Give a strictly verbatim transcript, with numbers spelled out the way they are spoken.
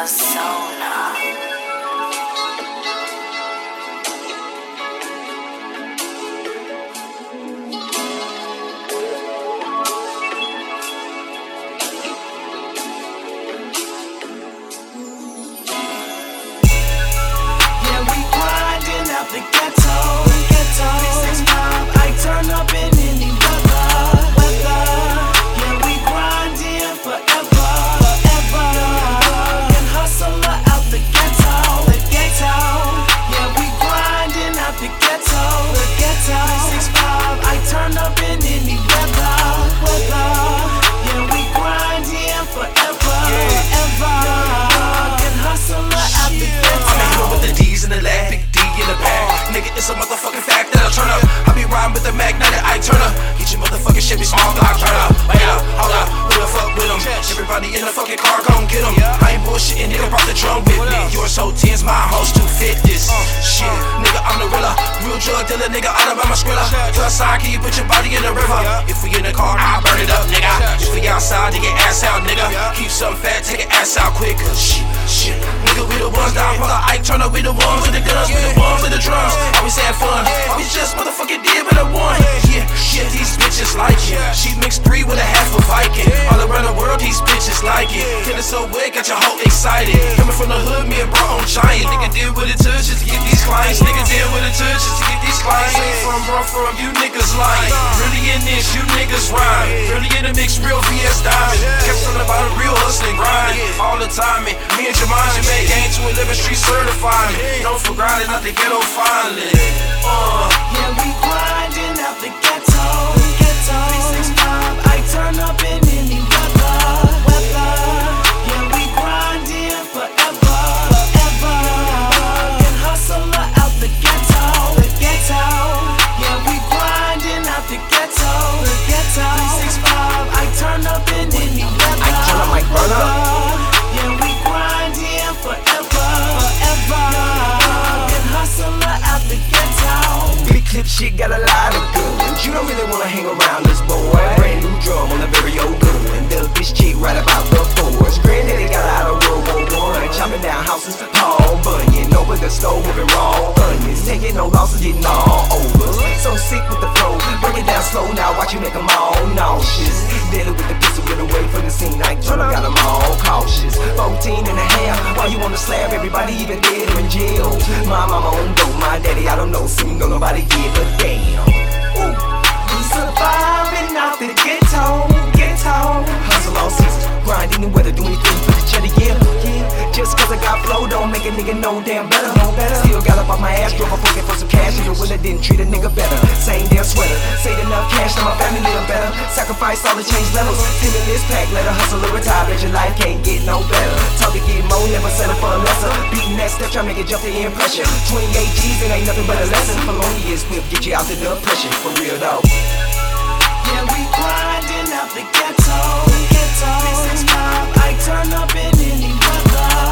persona. The ghetto, the ghetto. three sixty-five, I turn up in any weather, weather. Yeah, we grindin' forever, forever. And hustler out the ghetto, the ghetto. Yeah, we grindin' out the ghetto, the ghetto. three sixty-five, I turn up in any weather, weather. Yeah, we grindin' forever, forever. And hustler out the ghetto. I'm in here with the D's and the lag. In the bag, nigga, it's a motherfucking fact that I'll turn up. I be riding with the magnetic I turn up. Get your motherfucking shit be small block, turn up. Wait up, hold up, who the fuck with them? Everybody in the fucking car, gon' get them. I ain't bullshitting, nigga, brought the drum with me. Yours so tense, my host too fit this shit. Nigga, I'm the rilla, real drug dealer, nigga, all about my skrilla. Plus side, can you put your body in the river? If we in the car, I'll burn it up, nigga. If we outside, dig your ass out, nigga. Keep something fat, take your ass out quick, cause shit, shit. Nigga, we the ones down, pull out Ike, turn up, we the ones with the guns, we the ones with the drums. Always had fun, always just motherfucking did what I want. Yeah, yeah, these bitches like it. She mixed three with a half a Viking. All around the world, these bitches like it. Feeling so wet, got your hoe excited. Coming from the hood, me and bro on giant. Nigga did what it took just to get these clients. Nigga did what it took just to get these clients. Ain't from bro, from you niggas lying. Really in this, you niggas rhyme. Really in the mix, real V S diamond. Kept something about a real hustling grind. All the time, me and Jumanji made game to eleven street certified me. Known for grinding out the ghetto finally. Uh, yeah, we grindin' out the ghetto, the ghetto. three sixty-five, I turn up in any weather, weather. Yeah, we grindin' forever, forever. And hustler out the ghetto, the ghetto. Yeah, we grindin' out the ghetto, the ghetto. three sixty-five, I turn up in any weather, I turn up my burner. Yeah, we grindin' forever, forever. And hustler out the ghetto. Big clip shit got a lot of guns. You don't really wanna hang around this boy. Brand new drum on a very old gun. Little bitch chick right about the force. Granddaddy got out of World War One. Chopping down houses, Paul Bunyan. Over the stove whipping raw onions. Taking no losses, getting all over. So sick with the flow. Break it down slow now, watch you make them all nauseous. Dealing with the pistol, get away from the scene. I turn got them all cautious. fourteen and a half, while you on the slab, everybody even dead or in jail. My mama on dope, my daddy, I don't know. Seem no nobody give a damn. Ooh. We surviving out the ghetto, ghetto. Hustle all seasons, grinding and weather, do anything for the cheddar, yeah, yeah. Just cause I got flow don't make a nigga no damn better, no better. Still got up off my ass, drove a pocket for some cash. Even when I didn't treat a nigga better. Same damn sweater, saved enough cash, now my family live better. Sacrifice all the change levels, stimulus pack, let a hustler retire. Bet your life can't get no better. Talk to get more, never settle for a lesser. Beating that step, try make it jump the air pressure. twenty-eight G's, it ain't nothing but a lesson. Felonious whip, get you out the depression, for real though. Yeah, we grindin' out the ghetto, the ghetto. three sixty-five, I turn up in any weather.